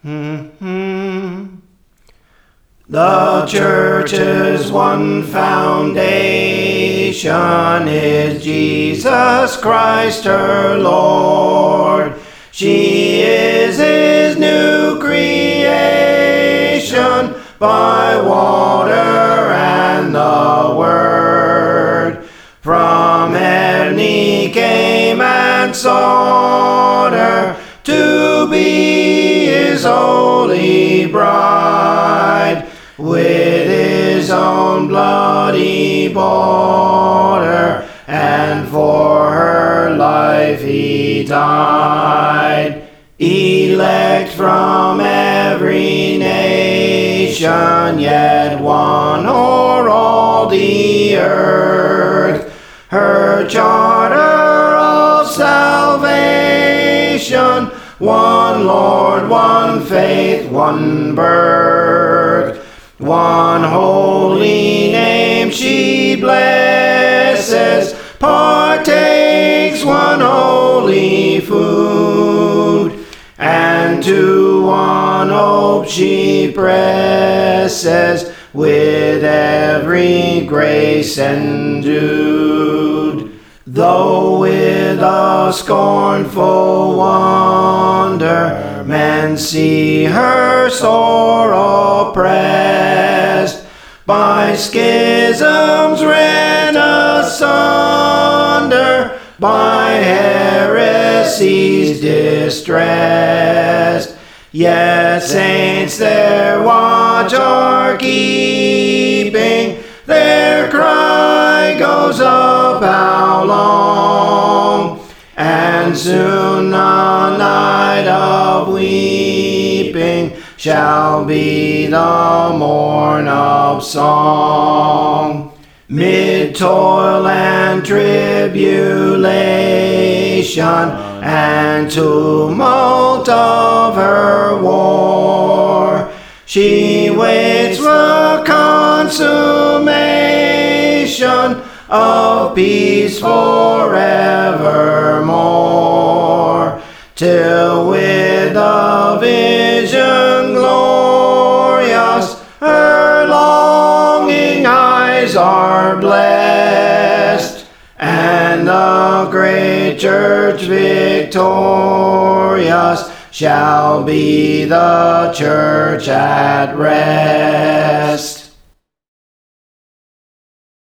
The church's one foundation is Jesus Christ her Lord. She is his new creation by water and the word. From heaven he came and sought her to be his holy bride. With his own blood he bought her, and for her life he died. Elect from every nation, yet one o'er all the earth. Her charter of salvation, one Lord, one faith, one birth. One holy name she blesses, partakes one holy food, and to one hope she presses, with every grace endued. Though with a scornful wonder men see her sore oppressed, by schisms rent asunder, by heresies distressed, yet saints their watch are keeping, their cry goes up, how long? And soon the night of weeping shall be the morn of song. Mid toil and tribulation and tumult of her war, she waits the consummation of peace forevermore, till with a vision glorious her longing eyes are blessed, and the great church victorious shall be the church at rest.